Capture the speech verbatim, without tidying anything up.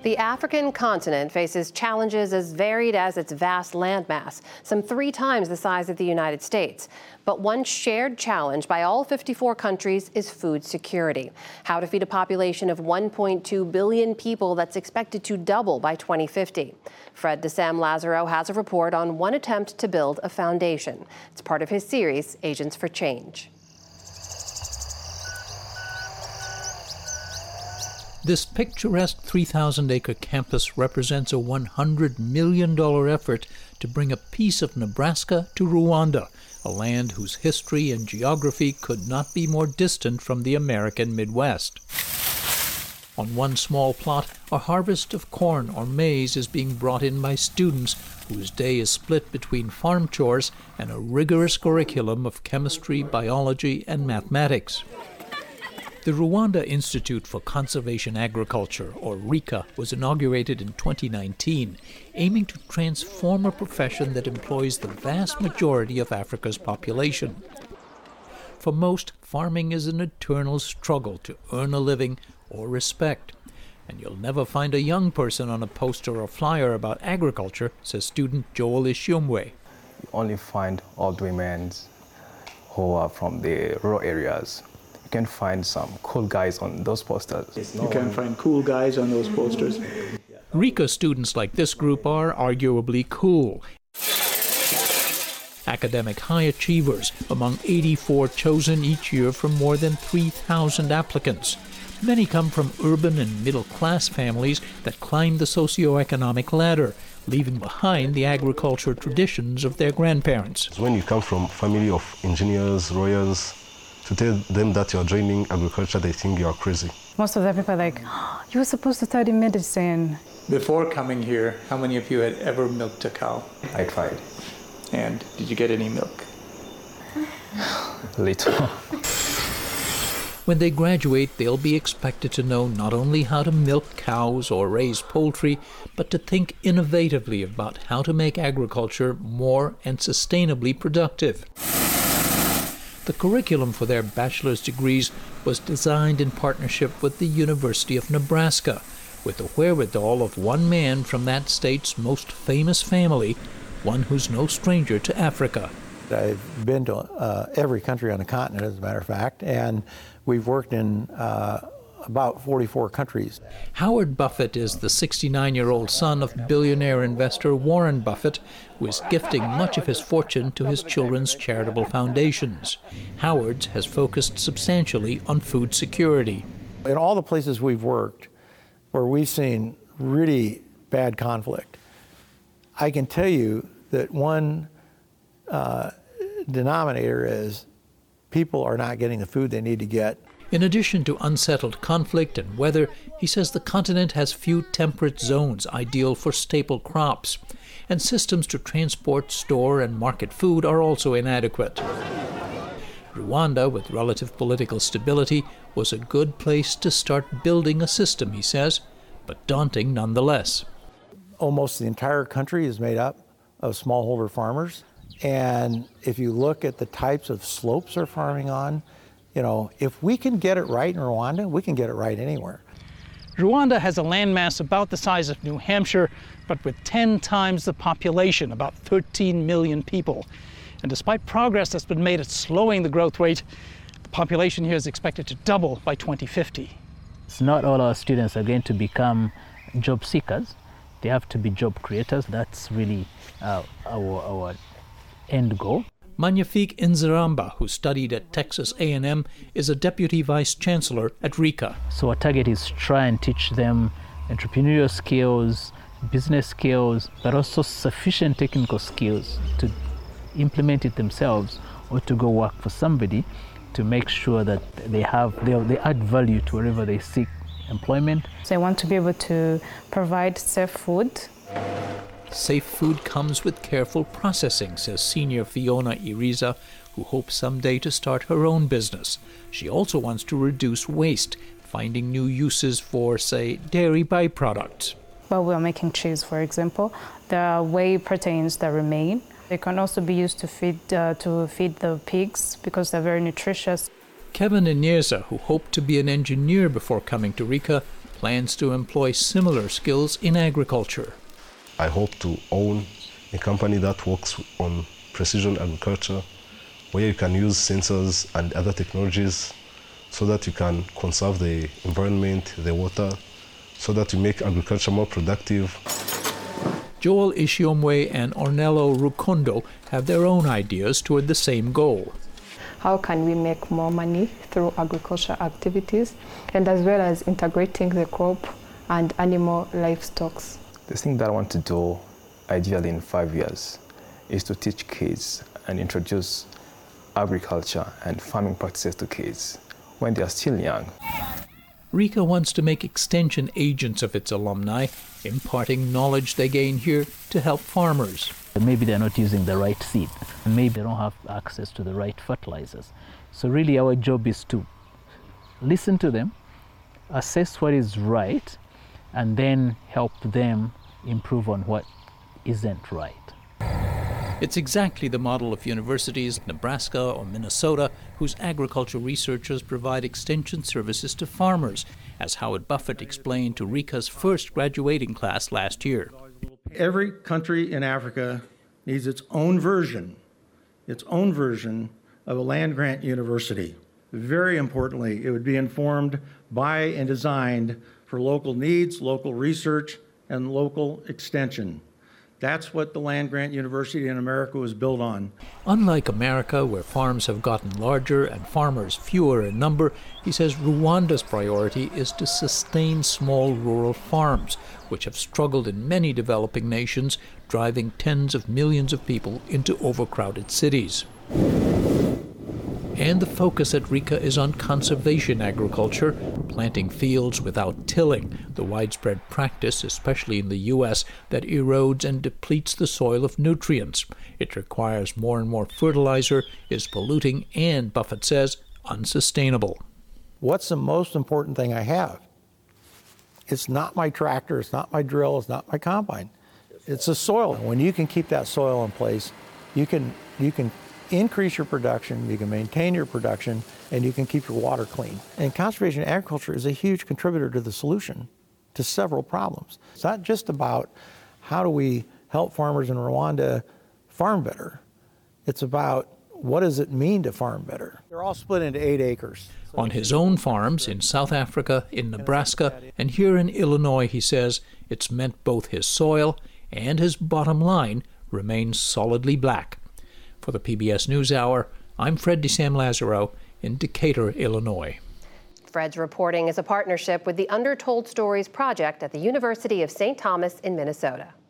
The African continent faces challenges as varied as its vast landmass, some three times the size of the United States. But one shared challenge by all fifty-four countries is food security. How to feed a population of one point two billion people that's expected to double by twenty fifty. Fred de Sam Lazaro has a report on one attempt to build a foundation. It's part of his series, Agents for Change. This picturesque three thousand acre campus represents a one hundred million dollars effort to bring a piece of Nebraska to Rwanda, a land whose history and geography could not be more distant from the American Midwest. On one small plot, a harvest of corn or maize is being brought in by students whose day is split between farm chores and a rigorous curriculum of chemistry, biology, and mathematics. The Rwanda Institute for Conservation Agriculture, or RICA, was inaugurated in twenty nineteen, aiming to transform a profession that employs the vast majority of Africa's population. For most, farming is an eternal struggle to earn a living or respect. And you'll never find a young person on a poster or flyer about agriculture, says student Joel Ishiomwe. You only find old women who are from the rural areas. You can find some cool guys on those posters. You can find cool guys on those posters. RICA students like this group are arguably cool. Academic high achievers, among eighty-four chosen each year from more than three thousand applicants. Many come from urban and middle-class families that climb the socioeconomic ladder, leaving behind the agriculture traditions of their grandparents. When you come from a family of engineers, lawyers, to tell them that you're joining agriculture, they think you're crazy. Most of the people are like, oh, you were supposed to study medicine. Before coming here, how many of you had ever milked a cow? I tried. And did you get any milk? Little. When they graduate, they'll be expected to know not only how to milk cows or raise poultry, but to think innovatively about how to make agriculture more and sustainably productive. The curriculum for their bachelor's degrees was designed in partnership with the University of Nebraska, with the wherewithal of one man from that state's most famous family, one who's no stranger to Africa. I've been to uh, every country on the continent, as a matter of fact, and we've worked in uh, about forty-four countries. Howard Buffett is the sixty-nine-year-old son of billionaire investor Warren Buffett, who is gifting much of his fortune to his children's charitable foundations. Howard has focused substantially on food security. In all the places we've worked where we've seen really bad conflict, I can tell you that one uh, denominator is people are not getting the food they need to get. In addition to unsettled conflict and weather, he says the continent has few temperate zones ideal for staple crops, and systems to transport, store, and market food are also inadequate. Rwanda, with relative political stability, was a good place to start building a system, he says, but daunting nonetheless. Almost the entire country is made up of smallholder farmers, and if you look at the types of slopes they're farming on, you know, if we can get it right in Rwanda, we can get it right anywhere. Rwanda has a landmass about the size of New Hampshire, but with ten times the population, about thirteen million people. And despite progress that's been made at slowing the growth rate, the population here is expected to double by twenty fifty. It's not all our students are going to become job seekers. They have to be job creators. That's really uh, our, our end goal. Magnifique Inzaramba, who studied at Texas A and M, is a deputy vice chancellor at RICA. So our target is to try and teach them entrepreneurial skills, business skills, but also sufficient technical skills to implement it themselves or to go work for somebody to make sure that they have they, they add value to wherever they seek employment. So I want to be able to provide safe food. Safe food comes with careful processing, says senior Fiona Iriza, who hopes someday to start her own business. She also wants to reduce waste, finding new uses for, say, dairy byproducts. While we're making cheese, for example, there are whey proteins that remain. They can also be used to feed, uh, to feed the pigs because they're very nutritious. Kevin Inyeza, who hoped to be an engineer before coming to RICA, plans to employ similar skills in agriculture. I hope to own a company that works on precision agriculture, where you can use sensors and other technologies so that you can conserve the environment, the water, so that you make agriculture more productive. Joel Ishiomwe and Ornello Rukondo have their own ideas toward the same goal. How can we make more money through agricultural activities, and as well as integrating the crop and animal livestock? The thing that I want to do, ideally in five years, is to teach kids and introduce agriculture and farming practices to kids when they are still young. RICA wants to make extension agents of its alumni, imparting knowledge they gain here to help farmers. Maybe they're not using the right seed, and maybe they don't have access to the right fertilizers. So really our job is to listen to them, assess what is right, and then help them improve on what isn't right. It's exactly the model of universities, Nebraska or Minnesota, whose agricultural researchers provide extension services to farmers, as Howard Buffett explained to RICA's first graduating class last year. Every country in Africa needs its own version, its own version of a land-grant university. Very importantly, it would be informed by and designed for local needs, local research, and local extension. That's what the land-grant university in America was built on. Unlike America, where farms have gotten larger and farmers fewer in number, he says Rwanda's priority is to sustain small rural farms, which have struggled in many developing nations, driving tens of millions of people into overcrowded cities. And the focus at RICA is on conservation agriculture, planting fields without tilling, the widespread practice, especially in the U S, that erodes and depletes the soil of nutrients. It requires more and more fertilizer, is polluting, and, Buffett says, unsustainable. What's the most important thing I have? It's not my tractor, it's not my drill, it's not my combine. It's the soil. When you can keep that soil in place, you can you can increase your production, you can maintain your production, and you can keep your water clean. And conservation agriculture is a huge contributor to the solution to several problems. It's not just about how do we help farmers in Rwanda farm better. It's about what does it mean to farm better. They're all split into eight acres. On his own farms in South Africa, in Nebraska, and here in Illinois, he says, it's meant both his soil and his bottom line remain solidly black. For the P B S NewsHour, I'm Fred DeSam-Lazaro in Decatur, Illinois. Fred's reporting is a partnership with the Undertold Stories Project at the University of Saint Thomas in Minnesota.